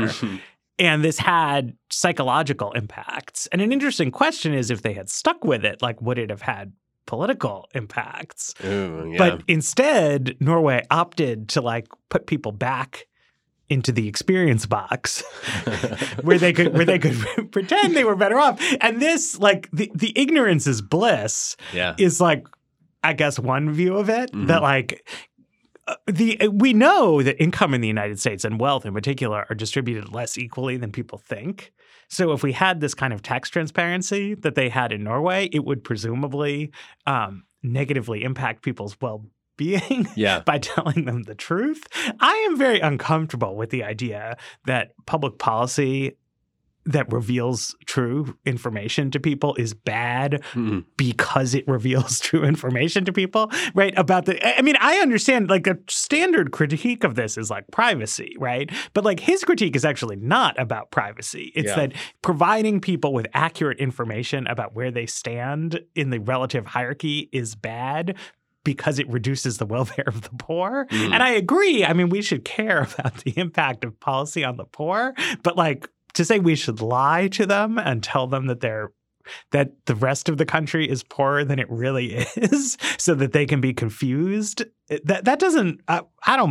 And this had psychological impacts. And an interesting question is if they had stuck with it, like would it have had political impacts? Ooh, yeah. But instead, Norway opted to like put people back into the experience box where they could where they could pretend they were better off. And this, like the, the ignorance is bliss Yeah. is like, I guess, one view of it Mhm. that like uh, the we know that income in the United States and wealth in particular are distributed less equally than people think. So if we had this kind of tax transparency that they had in Norway, it would presumably um, negatively impact people's well-being Yeah. by telling them the truth. I am very uncomfortable with the idea that public policy that reveals true information to people is bad Mm. because it reveals true information to people, right? About the, I mean, I understand like a standard critique of this is like privacy, right? But like his critique is actually not about privacy. It's Yeah. that providing people with accurate information about where they stand in the relative hierarchy is bad because it reduces the welfare of the poor. Mm. And I agree. I mean, we should care about the impact of policy on the poor, but like, to say we should lie to them and tell them that they're that the rest of the country is poorer than it really is so that they can be confused, that that doesn't I, I don't buy it.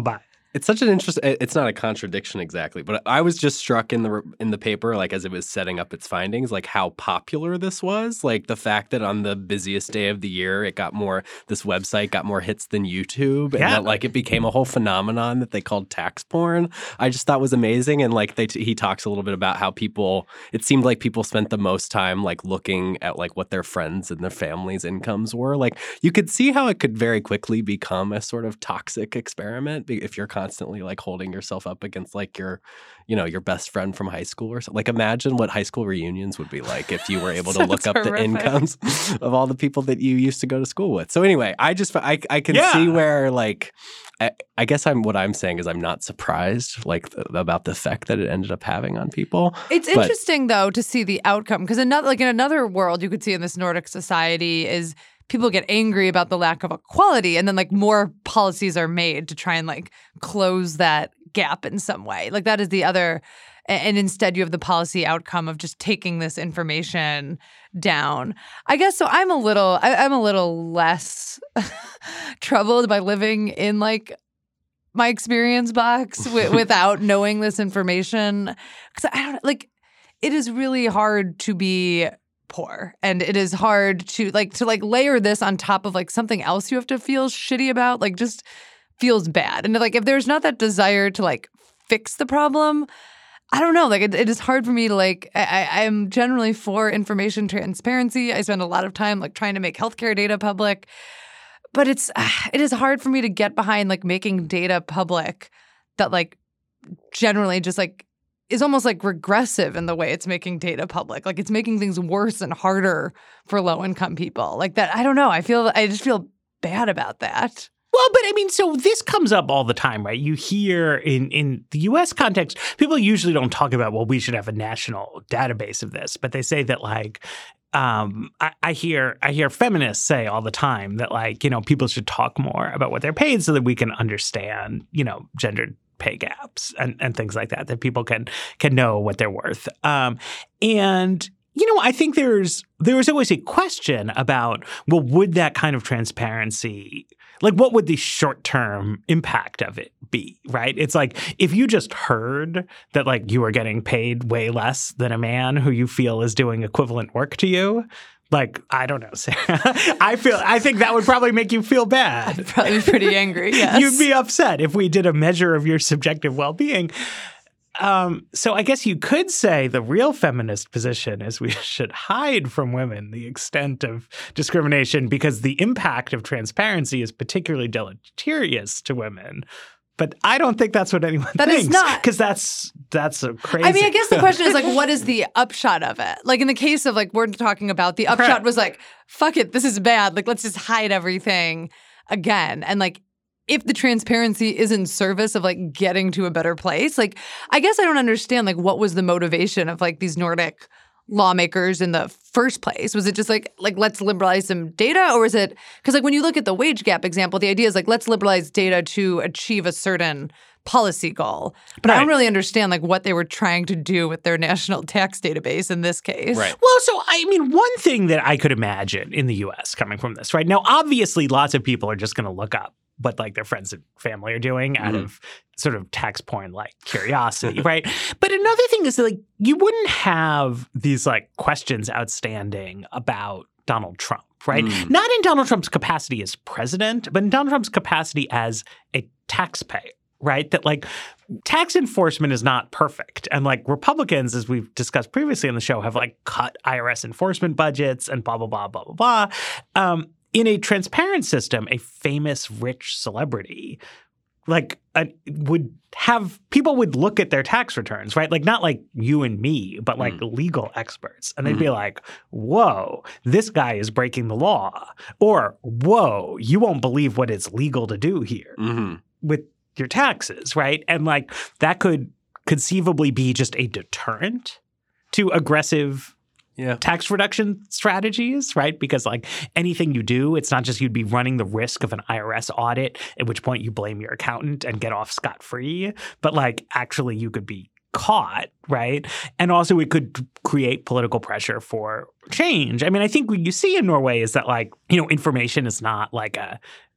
It's such an interesting. It's not a contradiction exactly, but I was just struck in the in the paper, like as it was setting up its findings, like how popular this was. Like the fact that on the busiest day of the year, it got more. This website got more hits than YouTube, and yeah. that like it became a whole phenomenon that they called tax porn. I just thought was amazing, and like they t- he talks a little bit about how people. It seemed like people spent the most time like looking at like what their friends and their families' incomes were. Like you could see how it could very quickly become a sort of toxic experiment if you're constantly like holding yourself up against like your, you know, your best friend from high school or something. Like imagine what high school reunions would be like if you were able to look up horrific. the incomes of all the people that you used to go to school with. So anyway, I just, I, I can yeah. see where like, I, I guess I'm, what I'm saying is I'm not surprised like th- about the effect that it ended up having on people. It's but, interesting though to see the outcome because another, like in another world you could see in this Nordic society is people get angry about the lack of equality and then like more policies are made to try and like close that gap in some way. Like that is the other, and instead you have the policy outcome of just taking this information down. I guess so I'm a little, I, I'm a little less troubled by living in like my experience box w- without knowing this information. Because I don't like, it is really hard to be poor and it is hard to like to like layer this on top of like something else you have to feel shitty about like just feels bad and like if there's not that desire to like fix the problem I don't know like it, it is hard for me to like I, I am generally for information transparency. I spend a lot of time like trying to make healthcare data public but it's it is hard for me to get behind like making data public that like generally just like is almost like regressive in the way it's making data public. Like it's making things worse and harder for low-income people. Like that, I don't know. I feel, I just feel bad about that. Well, but I mean, so this comes up all the time, right? You hear in, in the U S context, people usually don't talk about, well, we should have a national database of this, but they say that like, um, I, I hear I hear feminists say all the time that like, you know, people should talk more about what they're paid so that we can understand, you know, gendered pay gaps and, and things like that, that people can can know what they're worth. Um, and, you know, I think there's there was always a question about, well, would that kind of transparency, like what would the short-term impact of it be, right? It's like if you just heard that like you are getting paid way less than a man who you feel is doing equivalent work to you, like, I don't know, Sarah. I feel I think that would probably make you feel bad. I'd probably be pretty angry, yes. You'd be upset if we did a measure of your subjective well-being. Um, so I guess you could say the real feminist position is we should hide from women the extent of discrimination because the impact of transparency is particularly deleterious to women. But I don't think that's what anyone that thinks. That is not. Because that's, that's a crazy. I mean, I guess the question is, like, what is the upshot of it? Like, in the case of, like, we're talking about, the upshot right. was, like, fuck it, this is bad. Like, let's just hide everything again. And, like, if the transparency is in service of, like, getting to a better place, like, I guess I don't understand, like, what was the motivation of, like, these Nordic lawmakers in the first place? Was it just like, like let's liberalize some data? Or is it, because like when you look at the wage gap example, the idea is like, let's liberalize data to achieve a certain policy goal. But right. I don't really understand like what they were trying to do with their national tax database in this case. Right. Well, so I mean, one thing that I could imagine in the U S coming from this, right? Now, obviously, lots of people are just going to look up what like their friends and family are doing out mm-hmm. of sort of tax porn like curiosity, right? But another thing is that, like you wouldn't have these like questions outstanding about Donald Trump, right? Mm. Not in Donald Trump's capacity as president, but in Donald Trump's capacity as a taxpayer. Right? That like tax enforcement is not perfect. And like Republicans, as we've discussed previously on the show, have like cut I R S enforcement budgets and blah, blah, blah, blah, blah, blah. Um, in a transparent system, a famous rich celebrity like uh, would have people would look at their tax returns, right? Like not like you and me, but like mm. legal experts. And they'd mm. be like, whoa, this guy is breaking the law. Or, whoa, you won't believe what it's legal to do here mm-hmm. with your taxes, right? And like that could conceivably be just a deterrent to aggressive yeah. tax reduction strategies, right? Because like anything you do, it's not just you'd be running the risk of an I R S audit, at which point you blame your accountant and get off scot-free, but like actually you could be caught, right? And also it could create political pressure for change. I mean, I think what you see in Norway is that like, you know, information is not like a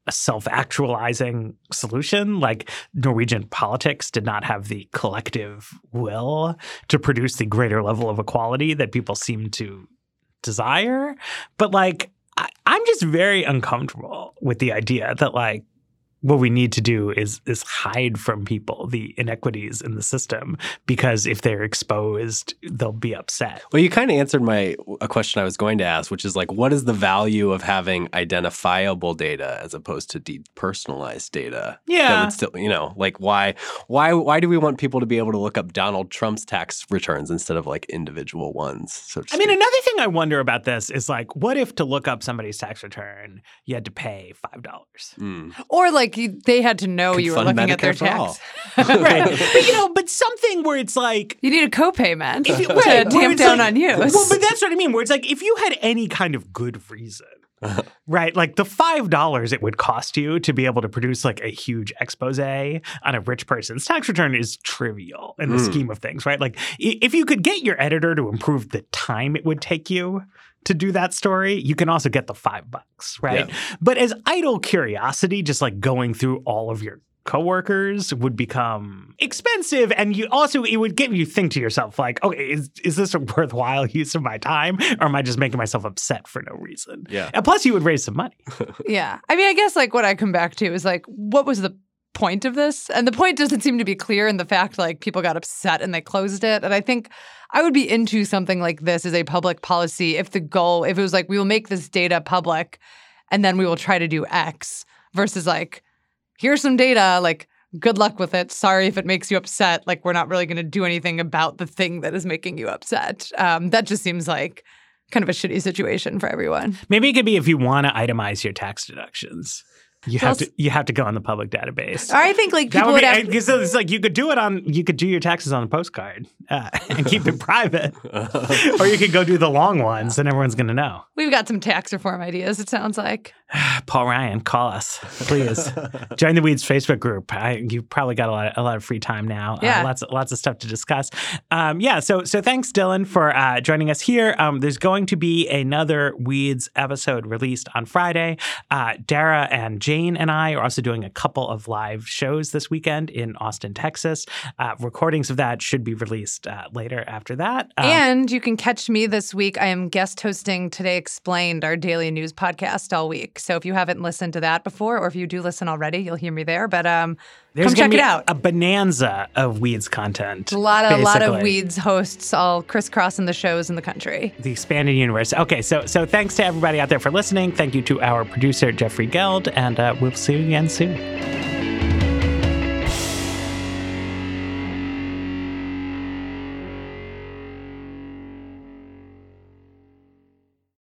a self-actualizing solution. Like Norwegian politics did not have the collective will to produce the greater level of equality that people seem to desire. But like, I, I'm just very uncomfortable with the idea that like, what we need to do is is hide from people the inequities in the system, because if they're exposed, they'll be upset. Well, you kind of answered my a question I was going to ask, which is like, what is the value of having identifiable data as opposed to depersonalized data? Yeah. That would still, you know, like why why why do we want people to be able to look up Donald Trump's tax returns instead of like individual ones? So I mean, another thing I wonder about this is like, what if to look up somebody's tax return, you had to pay five dollars? Mm. Or like you, they had to know Could you were fund looking at their Medicare tax. Right. But, you know, but something where it's like... You need a copayment if you, to right, tamp down like, on use. Well, but that's what I mean, where it's like, if you had any kind of good reason, right, like the five dollars it would cost you to be able to produce like a huge expose on a rich person's tax return is trivial in the Mm. scheme of things, right? Like if you could get your editor to improve the time it would take you to do that story, you can also get the five bucks, right? Yeah. But as idle curiosity, just like going through all of your coworkers would become expensive, and you also it would get you think to yourself like, okay, is is this a worthwhile use of my time, or am I just making myself upset for no reason? Yeah. And plus, you would raise some money. Yeah. I mean, I guess like what I come back to is like, what was the point of this? And the point doesn't seem to be clear in the fact like people got upset and they closed it. And I think I would be into something like this as a public policy if the goal, if it was like, we will make this data public and then we will try to do X versus like, here's some data, like, good luck with it. Sorry if it makes you upset. Like, we're not really going to do anything about the thing that is making you upset. Um, that just seems like kind of a shitty situation for everyone. Maybe it could be if you want to itemize your tax deductions. You Well, have to you have to go on the public database. I think like That people would would be, have. because it's like you could do it on you could do your taxes on a postcard uh, and keep it private, or you could go do the long ones and everyone's going to know. We've got some tax reform ideas, it sounds like. Paul Ryan, call us, please. Join the Weeds Facebook group. I, you probably got a lot of, a lot of free time now. Yeah. Uh, lots of, lots of stuff to discuss. Um, yeah. So so thanks, Dylan, for uh, joining us here. Um, there's going to be another Weeds episode released on Friday. Uh, Dara and Jane and I are also doing a couple of live shows this weekend in Austin, Texas. Uh, recordings of that should be released uh, later after that. Um, And you can catch me this week. I am guest hosting Today Explained, our daily news podcast all week. So if you haven't listened to that before, or if you do listen already, you'll hear me there. But um, There's come gonna check be it out. A bonanza of Weeds content. A lot of, a lot of basically. Weeds hosts all crisscrossing the shows in the country. The expanded universe. Okay, so so thanks to everybody out there for listening. Thank you to our producer, Jeffrey Geld, and uh, we'll see you again soon.